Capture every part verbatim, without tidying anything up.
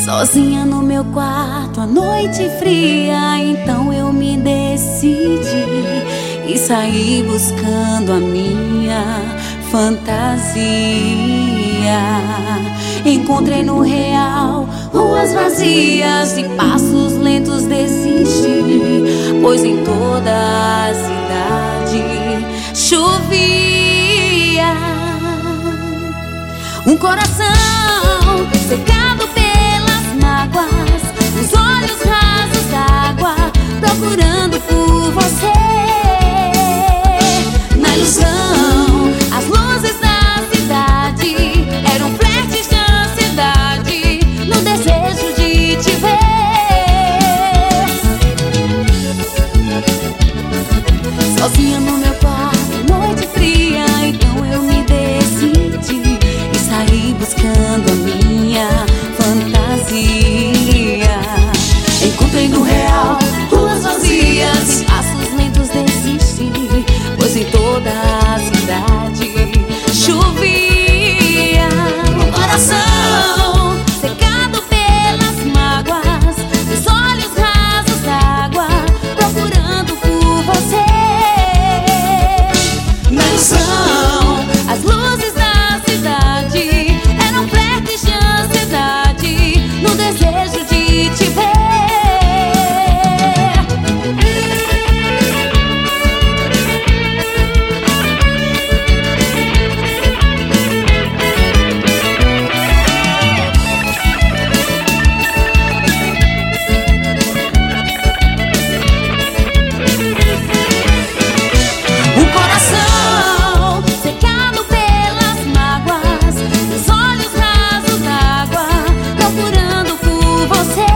Sozinha no meu quarto, a noite fria. Então eu me decidi e saí buscando a minha fantasia. Encontrei no real ruas vazias e passos lentos. Desisti, pois em toda a cidade chovia. Um coração secado pelas mágoas, os olhos rasos d'água, procurando por você. Na ilusão, as luzes da cidade eram flertes de ansiedade, no desejo de te ver. Sozinha no meu quarto, noite fria. Então eu me decidi e saí buscando a minha fantasia. Encontrei no real ruas vazias e passos lentos. Desisti, pois em toda a cidade chovia. Um coração secado pelas mágoas, os olhos rasos d'água, procurando por você. Na ilusão, as luzes da cidade eram flertes de ansiedade, no desejo de te ver. Um coração secado pelas mágoas, os olhos rasos d'água, procurando por você.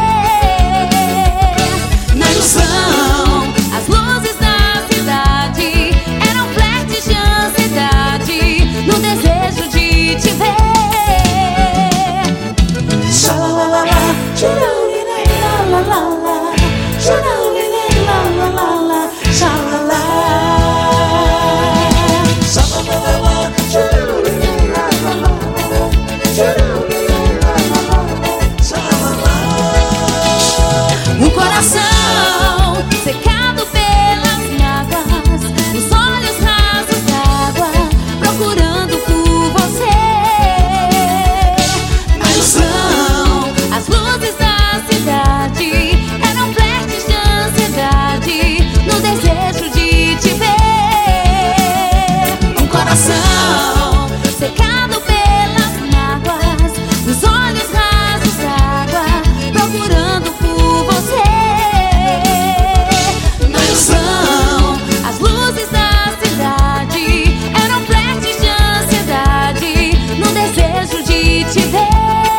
Na ilusão, as luzes da cidade eram flertes de ansiedade, no desejo de te ver. Xalalalala, xururilalalala, xururilalalala, xalala. Um coração secado pelas mágoas, os olhos rasos d'água, procurando por você. Na ilusão, as luzes da cidade eram flertes de ansiedade, no desejo de te ver. Um coração secado pelas mágoas, os olhos rasos d'água, procurando por você. Na ilusão, as luzes da cidade eram flertes de ansiedade, no desejo de te ver.